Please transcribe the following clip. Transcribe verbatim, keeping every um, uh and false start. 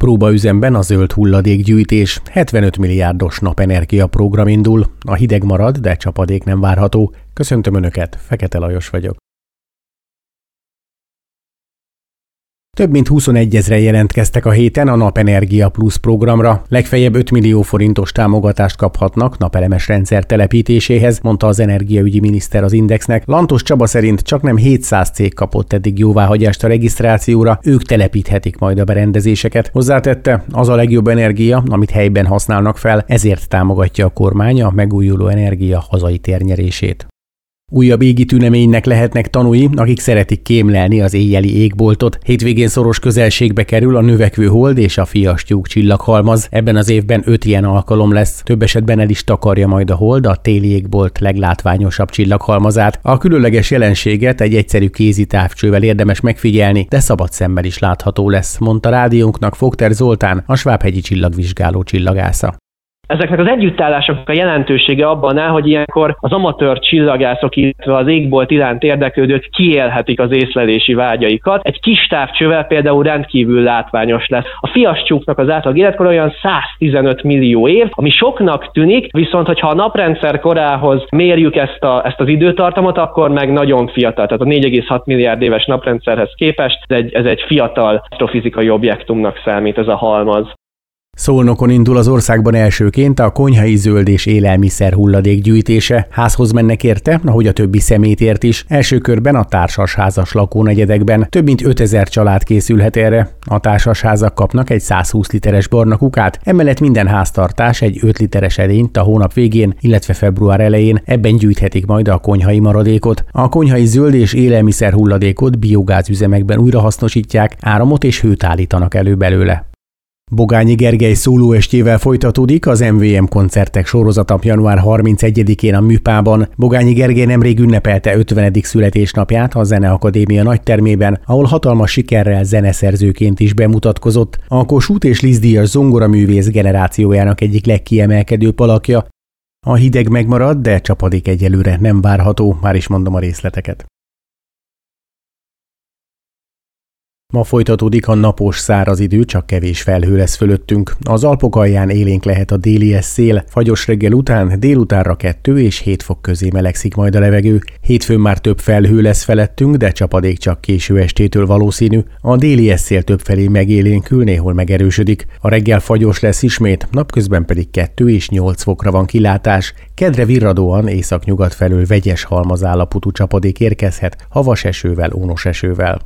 Próbaüzemben a zöld hulladékgyűjtés, hetvenöt milliárdos napenergia program indul, a hideg marad, de csapadék nem várható. Köszöntöm Önöket, Fekete Lajos vagyok. Több mint huszonegyezren jelentkeztek a héten a Napenergia Plus programra. Legfeljebb öt millió forintos támogatást kaphatnak napelemes rendszer telepítéséhez, mondta az energiaügyi miniszter az Indexnek. Lantos Csaba szerint csaknem hétszáz cég kapott eddig jóváhagyást a regisztrációra, ők telepíthetik majd a berendezéseket. Hozzátette, az a legjobb energia, amit helyben használnak fel, ezért támogatja a kormány a megújuló energia hazai térnyerését. Újabb égi tüneménynek lehetnek tanúi, akik szeretik kémlelni az éjjeli égboltot. Hétvégén szoros közelségbe kerül a növekvő hold és a Fiastyúk csillaghalmaz. Ebben az évben öt ilyen alkalom lesz. Több esetben el is takarja majd a hold a téli égbolt leglátványosabb csillaghalmazát. A különleges jelenséget egy egyszerű kézi távcsővel érdemes megfigyelni, de szabad szemmel is látható lesz, mondta rádiónknak Fogter Zoltán, a Svábhegyi csillagvizsgáló csillagásza. Ezeknek az együttállásoknak a jelentősége abban áll, hogy ilyenkor az amatőr csillagászok, illetve az égbolt iránt érdeklődők kiélhetik az észlelési vágyaikat. Egy kis távcsővel például rendkívül látványos lesz. A Fiastyúknak az átlag életkor olyan száztizenöt millió év, ami soknak tűnik, viszont hogyha a naprendszer korához mérjük ezt, a, ezt az időtartamot, akkor meg nagyon fiatal. Tehát a négy egész hat milliárd éves naprendszerhez képest ez egy, ez egy fiatal asztrofizikai objektumnak számít ez a halmaz. Szolnokon indul az országban elsőként a konyhai zöld és élelmiszer hulladék gyűjtése. Házhoz mennek érte, ahogy a többi szemétért is. Első körben a társasházas lakónegyedekben. Több mint ötezer család készülhet erre. A társasházak kapnak egy százhúsz literes barna kukát, emellett minden háztartás egy öt literes edényt a hónap végén, illetve február elején. Ebben gyűjthetik majd a konyhai maradékot. A konyhai zöld és élelmiszer hulladékot biogázüzemekben újrahasznosítják, áramot és hőt állítanak elő belőle. Bogányi Gergely szólóestjével folytatódik az em vé em koncertek sorozata január harmincegyedikén a Műpában. Bogányi Gergely nemrég ünnepelte ötvenedik születésnapját a Zeneakadémia nagytermében, ahol hatalmas sikerrel zeneszerzőként is bemutatkozott. A Kossuth és Liszt díjas zongoraművész generációjának egyik legkiemelkedőbb alakja. A hideg megmarad, de csapadék egyelőre nem várható, már is mondom a részleteket. Ma folytatódik a napos száraz idő, csak kevés felhő lesz fölöttünk. Az Alpok alján élénk lehet a délies szél, fagyos reggel után délutánra kettő és hét fok közé melegszik majd a levegő. Hétfőn már több felhő lesz felettünk, de csapadék csak késő estétől valószínű. A délies szél többfelé megélénkül, néhol megerősödik. A reggel fagyos lesz ismét, napközben pedig kettő és nyolc fokra van kilátás. Kedre virradóan északnyugat felől vegyes halmazállapotú csapadék érkezhet, havas esővel, ónos esővel.